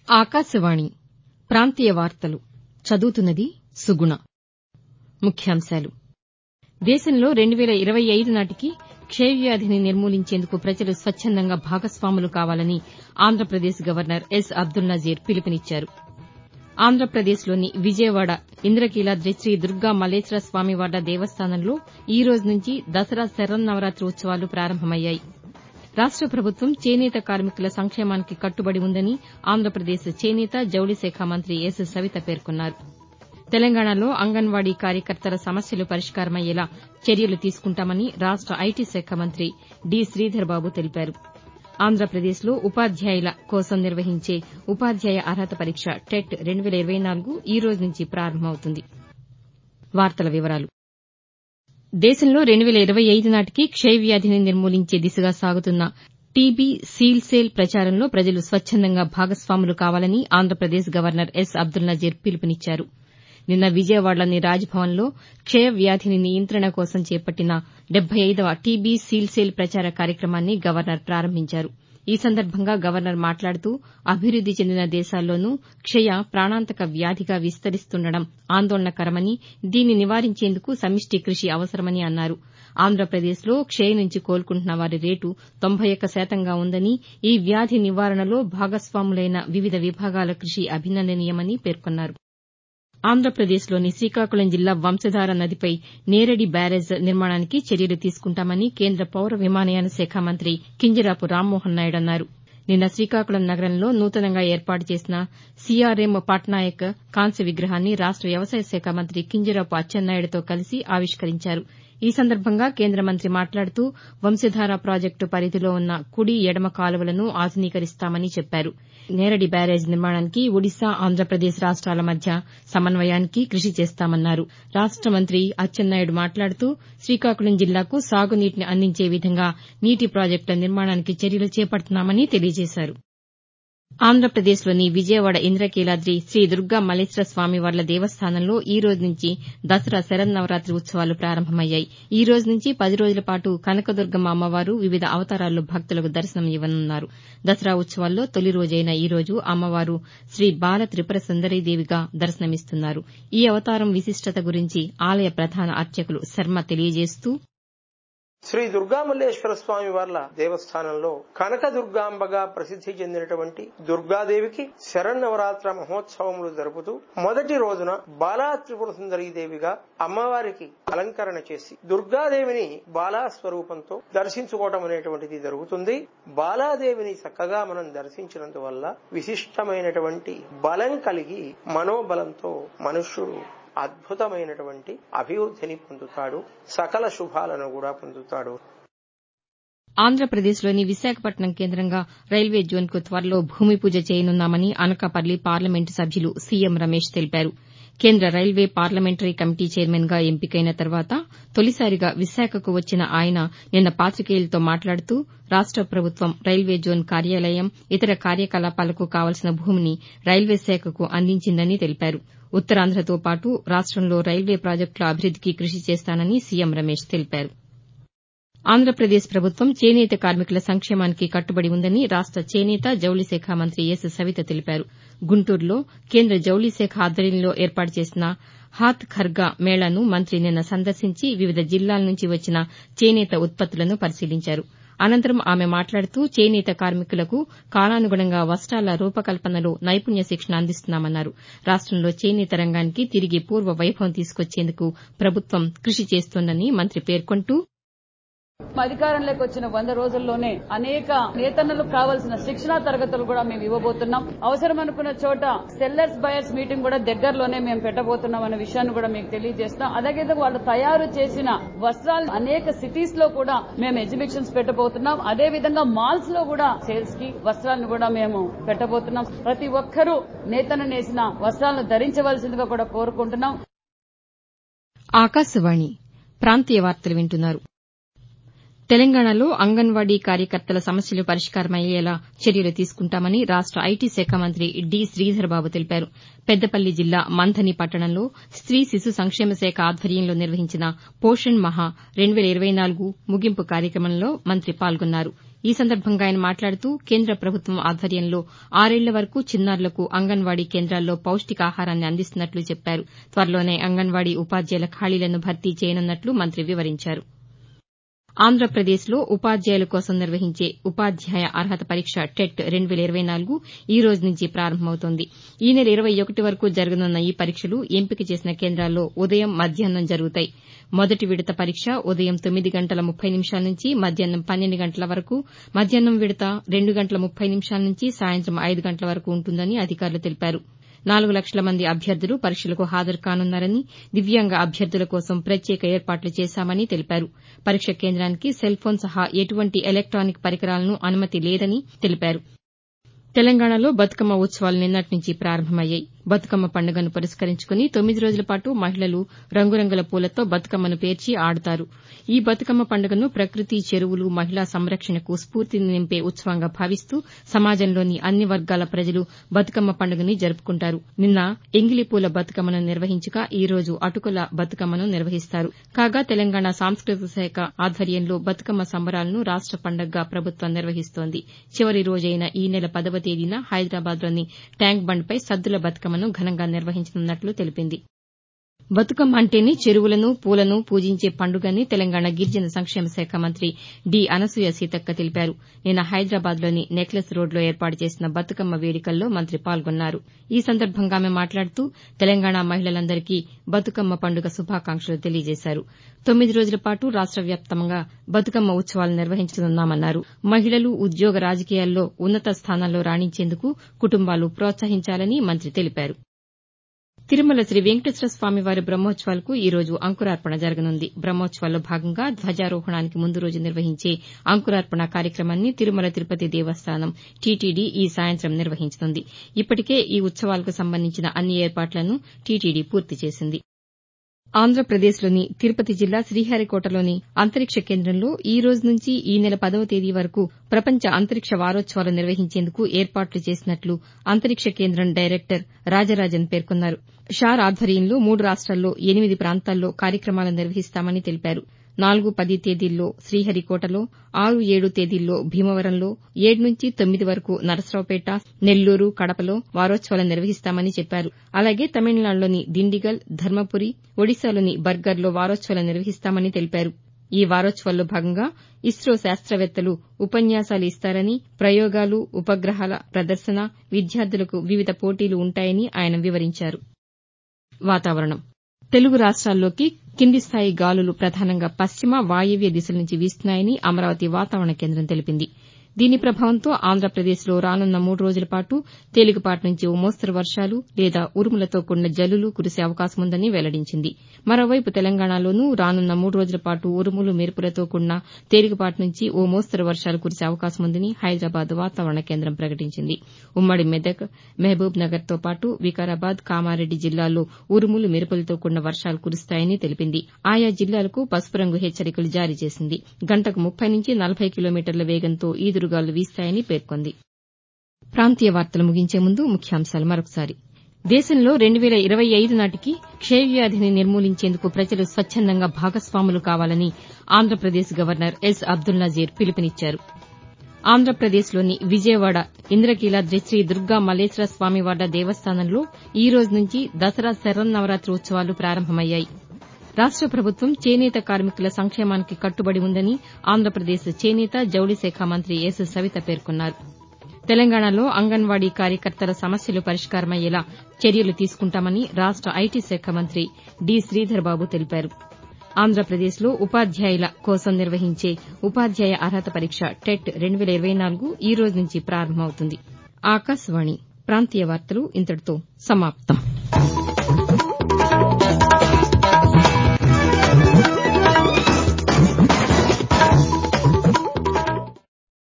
ఆకాశవాణి ప్రాంతీయ వార్తలు చదువుతున్నది సుగుణ. ముఖ్యాంశాలు. దేశంలో 2025 నాటికి క్షయవ్యాధిని నిర్మూలించేందుకు ప్రజలు స్వచ్చందంగా భాగస్వాములు కావాలని ఆంధ్రప్రదేశ్ గవర్నర్ ఎస్. అబ్దుల్ నజీర్ పిలుపునిచ్చారు. ఆంధ్రప్రదేశ్లోని విజయవాడ ఇంద్రకీలాద్రి శ్రీ దుర్గా మల్లేశ్వర స్వామివార్ల దేవస్థానంలో ఈ రోజు నుంచి దసరా శరన్నవరాతి ఉత్సవాలు ప్రారంభమయ్యాయి. రాష్ట ప్రభుత్వం చేనేత కార్మికుల సంక్షేమానికి కట్టుబడి ఉందని ఆంధ్రప్రదేశ్ చేనేత, జౌళి శాఖ మంత్రి ఎస్. సవిత పేర్కొన్నారు. తెలంగాణలో అంగన్వాడీ కార్యకర్తల సమస్యలు పరిష్కారమయ్యేలా చర్యలు తీసుకుంటామని రాష్ట ఐటీ శాఖ మంత్రి డి. శ్రీధర్బాబు తెలిపారు. ఆంధ్రప్రదేశ్లో ఉపాధ్యాయుల కోసం నిర్వహించే ఉపాధ్యాయ అర్హత పరీక్ష టెట్ 2024 ఈ రోజు నుంచి ప్రారంభమవుతుంది. దేశంలో 2025 నాటికి క్షయవ్యాధిని నిర్మూలించే దిశగా సాగుతున్న టీబీ సీల్సేల్ ప్రచారంలో ప్రజలు స్వచ్చందంగా భాగస్వాములు కావాలని ఆంధ్రప్రదేశ్ గవర్నర్ ఎస్. అబ్దుల్ నజీర్ పిలుపునిచ్చారు. నిన్న విజయవాడలోని రాజ్భవన్లో క్షయవ్యాధిని నియంత్రణ కోసం చేపట్టిన 75వ టీబీ సీల్సేల్ ప్రచార కార్యక్రమాన్ని గవర్నర్ ప్రారంభించారు. ఈ సందర్భంగా గవర్నర్ మాట్లాడుతూ అభివృద్ది చెందిన దేశాల్లోనూ క్షయ ప్రాణాంతక వ్యాధిగా విస్తరిస్తుండడం ఆందోళనకరమని, దీన్ని నివారించేందుకు సమిష్టి కృషి అవసరమని అన్నారు. ఆంధ్రప్రదేశ్లో క్షయ నుంచి కోలుకుంటున్న వారి రేటు 91% ఉందని, ఈ వ్యాధి నివారణలో భాగస్వాములైన వివిధ విభాగాల కృషి అభినందనీయమని పేర్కొన్నారు. ఆంధ్రప్రదేశ్లోని శ్రీకాకుళం జిల్లా వంశధార నదిపై నేరడి బ్యారేజ్ నిర్మాణానికి చర్యలు తీసుకుంటామని కేంద్ర పౌర విమానయాన శాఖ మంత్రి కింజరాపు రామ్మోహన్ నాయుడు అన్నారు. నిన్న శ్రీకాకుళం నగరంలో నూతనంగా ఏర్పాటు చేసిన సీఆర్ఎం పట్నాయక్ కాంస్య విగ్రహాన్ని రాష్ట వ్యవసాయ శాఖ మంత్రి కింజరాపు అచ్చెన్నాయుడుతో కలిసి ఆవిష్కరించారు. ఈ సందర్భంగా కేంద్ర మంత్రి మాట్లాడుతూ వంశధార ప్రాజెక్టు పరిధిలో ఉన్న కుడి, ఎడమ కాలువలను ఆధునీకరిస్తామని చెప్పారు. నేరడి బ్యారేజ్ నిర్మాణానికి ఒడిశా, ఆంధ్రప్రదేశ్ రాష్ట్రాల మధ్య సమన్వయానికి కృషి చేస్తామన్నారు. రాష్ట మంత్రి అచ్చెన్నాయుడు మాట్లాడుతూ శ్రీకాకుళం జిల్లాకు సాగునీటిని అందించే విధంగా నీటి ప్రాజెక్టుల నిర్మాణానికి చర్యలు చేపడుతున్నామని తెలియజేశారు. ఆంధ్రప్రదేశ్లోని విజయవాడ ఇంద్రకీలాద్రి శ్రీ దుర్గా మల్లేశ్వర స్వామివార్ల దేవస్థానంలో ఈ రోజు నుంచి దసరా శరన్నవరాతి ఉత్సవాలు ప్రారంభమయ్యాయి. ఈ రోజు నుంచి 10 రోజుల పాటు కనకదుర్గమ్మ అమ్మవారు వివిధ అవతారాల్లో భక్తులకు దర్శనం ఇవ్వనున్నారు. దసరా ఉత్సవాల్లో తొలి రోజైన ఈ రోజు అమ్మవారు శ్రీ బాల త్రిపుర సుందరీదేవిగా దర్శనమిస్తున్నారు. ఈ అవతారం విశిష్టత గురించి ఆలయ ప్రధాన అర్చకులు శర్మ తెలియజేస్తూ, శ్రీ దుర్గామల్లేశ్వర స్వామి వార్ల దేవస్థానంలో కనకదుర్గాంబగా ప్రసిద్ది చెందినటువంటి దుర్గాదేవికి శరన్నవరాత్ర మహోత్సవములు జరుపుతూ మొదటి రోజున బాలా త్రిపుర సుందరీదేవిగా అమ్మవారికి అలంకరణ చేసి దుర్గాదేవిని బాలా స్వరూపంతో దర్శించుకోవటం అనేటువంటిది జరుగుతుంది. బాలాదేవిని చక్కగా మనం దర్శించినందువల్ల విశిష్టమైనటువంటి బలం కలిగి మనోబలంతో మనుష్యుడు అద్భుతమైనటువంటి అభివృద్ధిని పొందుతాడు, సకల శుభాలను కూడా పొందుతాడు. ఆంధ్రప్రదేశ్లోని విశాఖపట్నం కేంద్రంగా రైల్వే జోన్కు త్వరలో భూమి పూజ చేయనున్నామని అనకాపల్లి పార్లమెంటు సభ్యులు సీఎం రమేష్ తెలిపారు. కేంద్ర రైల్వే పార్లమెంటరీ కమిటీ చైర్మన్గా ఎంపికైన తర్వాత తొలిసారిగా విశాఖకు వచ్చిన ఆయన నిన్న పాతికేయులతో మాట్లాడుతూ రాష్ట ప్రభుత్వం రైల్వే జోన్ కార్యాలయం, ఇతర కార్యకలాపాలకు కావలసిన భూమిని రైల్వే శాఖకు అందించిందని తెలిపారు. ఉత్తరాంధ్రతో పాటు రాష్టంలో రైల్వే ప్రాజెక్టుల అభివృద్దికి కృషి చేస్తానని సీఎం రమేష్ తెలిపారు. ఆంధ్రప్రదేశ్ ప్రభుత్వం చేనేత కార్మికుల సంక్షేమానికి కట్టుబడి ఉందని రాష్ట చేనేత, జౌళి శాఖ మంత్రి ఎస్. సవిత తెలిపారు. గుంటూరులో కేంద్ర జౌళి శాఖ ఆధ్వర్యంలో ఏర్పాటు చేసిన హాత్ ఖర్గా మేళాను మంత్రి నిన్న సందర్శించి వివిధ జిల్లాల నుంచి వచ్చిన చేనేత ఉత్పత్తులను పరిశీలించారు. అనంతరం ఆమె మాట్లాడుతూ చేనేత కార్మికులకు కాలానుగుణంగా వస్తాల రూపకల్పనలో నైపుణ్య శిక్షణ అందిస్తున్నామన్నారు. రాష్టంలో చేనేత రంగానికి తిరిగి పూర్వ వైభవం తీసుకొచ్చేందుకు ప్రభుత్వం కృషి చేస్తోందని మంత్రి పేర్కొంటూ, అధికారంలోకి వచ్చిన 100 రోజుల్లోనే అనేక నేతన్నలకు కావాల్సిన శిక్షణా తరగతులు కూడా మేము ఇవ్వబోతున్నాం. అవసరం అనుకున్న చోట సెల్లర్స్ బయర్స్ మీటింగ్ కూడా దగ్గరలోనే మేము పెట్టబోతున్నాం అనే విషయాన్ని కూడా మీకు తెలియజేస్తున్నాం. అలాగే వాళ్ళు తయారు చేసిన వస్త్రాలు అనేక సిటీస్ లో కూడా మేము ఎగ్జిబిషన్స్ పెట్టబోతున్నాం. అదే విధంగా మాల్స్ లో కూడా సేల్స్ కి వస్త్రాలను కూడా మేము పెట్టబోతున్నాం. ప్రతి ఒక్కరూ నేతన్న నేసిన వస్త్రాలను ధరించవలసిందిగా కూడా కోరుకుంటున్నాం. ఆకాశవాణి ప్రాంతీయ వార్తలు వింటున్నారు. తెలంగాణలో అంగన్వాడీ కార్యకర్తల సమస్యలు పరిష్కారమయ్యేలా చర్యలు తీసుకుంటామని రాష్ట ఐటీ శాఖ మంత్రి డి. శ్రీధర్బాబు తెలిపారు. పెద్దపల్లి జిల్లా మంథని పట్టణంలో స్త్రీ శిశు సంక్షేమ శాఖ ఆధ్వర్యంలో నిర్వహించిన పోషణ్ మహా 2024 ముగింపు కార్యక్రమంలో మంత్రి పాల్గొన్నారు. ఈ సందర్భంగా ఆయన మాట్లాడుతూ కేంద్ర ప్రభుత్వం ఆధ్వర్యంలో 6 ఏళ్ల వరకు చిన్నారులకు అంగన్వాడీ కేంద్రాల్లో పౌష్టికాహారాన్ని అందిస్తున్నట్లు చెప్పారు. త్వరలోనే అంగన్వాడీ ఉపాధ్యాయుల ఖాళీలను భర్తీ చేయనున్నట్లు మంత్రి వివరించారు. ఆంధ్రప్రదేశ్లో ఉపాధ్యాయుల కోసం నిర్వహించే ఉపాధ్యాయ అర్హత పరీక్ష టెట్ 2024 ఈ రోజు నుంచి ప్రారంభమవుతోంది. ఈ నెల 21 వరకు జరగనున్న ఈ పరీక్షలు ఎంపిక చేసిన కేంద్రాల్లో ఉదయం, మధ్యాహ్నం జరుగుతాయి. మొదటి విడత పరీక్ష ఉదయం 9 గంటల 30 నిమిషాల నుంచి మధ్యాహ్నం 12 గంటల వరకు, మధ్యాహ్నం విడత 2 గంటల 30 నిమిషాల నుంచి సాయంత్రం 5 గంటల వరకు ఉంటుందని అధికారులు తెలిపారు. 4 లక్షల మంది అభ్యర్థులు పరీక్షలకు హాజరు కానున్నారని, దివ్యాంగ అభ్యర్థుల కోసం ప్రత్యేక ఏర్పాట్లు చేశామని తెలిపారు. పరీక్ష కేంద్రానికి సెల్ఫోన్ సహా ఎటువంటి ఎలక్టానిక్ పరికరాలను అనుమతి లేదని తెలిపారు. తెలంగాణలో బతుకమ్మ ఉత్సవాలు నిన్నటి నుంచి ప్రారంభమయ్యాయి. బతుకమ్మ పండుగను పురస్కరించుకుని 9 రోజుల పాటు మహిళలు రంగురంగుల పూలతో బతుకమ్మను పేర్చి ఆడుతారు. ఈ బతుకమ్మ పండుగను ప్రకృతి, చెరువులు, మహిళా సంరక్షణకు స్ఫూర్తిని నింపే ఉత్సవంగా భావిస్తూ సమాజంలోని అన్ని వర్గాల ప్రజలు బతుకమ్మ పండుగని జరుపుకుంటారు. నిన్న ఎంగిలిపూల బతుకమ్మను నిర్వహించగా ఈ రోజు అటుకుల బతుకమ్మను నిర్వహిస్తారు. కాగా తెలంగాణ సాంస్కృతిక శాఖ ఆధ్వర్యంలో బతుకమ్మ సంబరాలను రాష్ట పండుగగా ప్రభుత్వం నిర్వహిస్తోంది. చివరి రోజైన ఈ నెల 10వ తేదీన హైదరాబాద్లోని ట్యాంక్ బండ్పై సద్దుల బతుకమ్మను ఘనంగా నిర్వహించనున్నట్లు తెలిపింది. బతుకమ్మ అంటేనే చెరువులను, పూలను పూజించే పండుగని తెలంగాణ గిరిజన సంక్షేమ శాఖ మంత్రి డి. అనసూయ సీతక్క తెలిపారు. నిన్న హైదరాబాద్లోని నెక్లెస్ రోడ్లో ఏర్పాటు చేసిన బతుకమ్మ వేడుకల్లో మంత్రి పాల్గొన్నారు. ఈ సందర్భంగా ఆమె మాట్లాడుతూ తెలంగాణ మహిళలందరికీ బతుకమ్మ పండుగ శుభాకాంక్షలు తెలియజేశారు. 9 రోజుల పాటు రాష్ట వ్యాప్తంగా బతుకమ్మ ఉత్సవాలు నిర్వహించనున్నామన్నారు. మహిళలు ఉద్యోగ, రాజకీయాల్లో ఉన్నత స్థానాల్లో రాణించేందుకు కుటుంబాలు ప్రోత్సహించాలని మంత్రి తెలిపారు. తిరుమల శ్రీ వెంకటేశ్వర స్వామివారి బ్రహ్మోత్సవాలకు ఈ రోజు అంకురార్పణ జరగనుంది. బ్రహ్మోత్సవాల్లో భాగంగా ధ్వజారోహణానికి ముందు రోజు నిర్వహించే అంకురార్పణ కార్యక్రమాన్ని తిరుమల తిరుపతి దేవస్థానం టీటీడీ ఈ సాయంత్రం నిర్వహించనుంది. ఇప్పటికే ఈ ఉత్సవాలకు సంబంధించిన అన్ని ఏర్పాట్లను టీటీడీ పూర్తి చేసింది. ఆంధ్రప్రదేశ్లోని తిరుపతి జిల్లా శ్రీహరికోటలోని అంతరిక్ష కేంద్రంలో ఈ రోజు నుంచి ఈ నెల 10వ తేదీ వరకు ప్రపంచ అంతరిక్ష వారోత్సవాలు నిర్వహించేందుకు ఏర్పాట్లు చేసినట్లు అంతరిక్ష కేంద్రం డైరెక్టర్ రాజరాజన్ పేర్కొన్నారు. షార్ ఆధ్వర్యంలో 3 రాష్ట్రాల్లో 8 ప్రాంతాల్లో కార్యక్రమాలు నిర్వహిస్తామని తెలిపారు. 4-10 తేదీల్లో శ్రీహరికోటలో, 6-7 తేదీల్లో భీమవరంలో, 7-9 వరకు నరసరావుపేట, నెల్లూరు, కడపలో వారోత్సవాలు నిర్వహిస్తామని చెప్పారు. అలాగే తమిళనాడులోని దిండిగల్, ధర్మపురి, ఒడిశాలోని బర్గర్లో వారోత్సవాలు నిర్వహిస్తామని తెలిపారు. ఈ వారోత్సవాల్లో భాగంగా ఇస్రో శాస్త్రవేత్తలు ఉపన్యాసాలు ఇస్తారని, ప్రయోగాలు, ఉపగ్రహాల ప్రదర్శన, విద్యార్థులకు వివిధ పోటీలు ఉంటాయని ఆయన వివరించారు. వాతావరణం తెలుగు రాష్ట్రాల్లోకి కింది స్థాయి గాలులు ప్రధానంగా పశ్చిమ, వాయవ్య దిశల నుంచి వీస్తున్నాయని అమరావతి వాతావరణ కేంద్రం తెలిపింది. దీని ప్రభావంతో ఆంధ్రప్రదేశ్లో రానున్న 3 రోజుల పాటు తేలికపాటి నుంచి ఓ మోస్తరు వర్షాలు లేదా ఉరుములతో కూడిన జల్లులు కురిసే అవకాశముందని వెల్లడించింది. మరోవైపు తెలంగాణలోనూ రానున్న 3 రోజుల పాటు ఉరుములు, మెరుపులతో కూడిన తేలికపాటి నుంచి ఓ మోస్తరు వర్షాలు కురిసే అవకాశముందని హైదరాబాద్ వాతావరణ కేంద్రం ప్రకటించింది. ఉమ్మడి మెదక్, మహబూబ్ నగర్తో పాటు వికారాబాద్, కామారెడ్డి జిల్లాల్లో ఉరుములు, మెరుపులతో కూడిన వర్షాలు కురుస్తాయని తెలిపింది. ఆయా జిల్లాలకు పసుపు రంగు హెచ్చరికలు జారీ చేసింది. గంటకు 30 నుంచి 40 కిలోమీటర్ల వేగంతో ఈదురుగాలు వీస్తాయని పేర్కొంది. ప్రాంతీయ వార్తలు ముగించే ముందు ముఖ్యాంశాలు మరొకసారి. దేశంలో 2025 నాటికి క్షయవ్యాధిని నిర్మూలించేందుకు ప్రజలు స్వచ్చందంగా భాగస్వాములు కావాలని ఆంధ్రప్రదేశ్ గవర్నర్ ఎస్. అబ్దుల్ నజీర్ పిలుపునిచ్చారు. ఆంధ్రప్రదేశ్లోని విజయవాడ ఇంద్రకీలాద్రి శ్రీ దుర్గా మల్లేశ్వర స్వామివార్ల దేవస్థానంలో ఈ రోజు నుంచి దసరా శరన్నవరాత్రి ఉత్సవాలు ప్రారంభమయ్యాయి. రాష్ట ప్రభుత్వం చేనేత కార్మికుల సంక్షేమానికి కట్టుబడి ఉందని ఆంధ్రప్రదేశ్ చేనేత, జౌళి శాఖ మంత్రి ఎస్. సవిత పేర్కొన్నారు. తెలంగాణలో అంగన్వాడీ కార్యకర్తల సమస్యలు పరిష్కారమయ్యేలా చర్యలు తీసుకుంటామని రాష్ట ఐటీ శాఖ మంత్రి డి. శ్రీధర్బాబు తెలిపారు. ఆంధ్రప్రదేశ్లో ఉపాధ్యాయుల కోసం నిర్వహించే ఉపాధ్యాయ అర్హత పరీక్ష టెట్ 2024 ఈ రోజు నుంచి ప్రారంభమవుతుంది. ఆకాశవాణి ప్రాంతీయ వార్తలు ఇంతటితో సమాప్తం.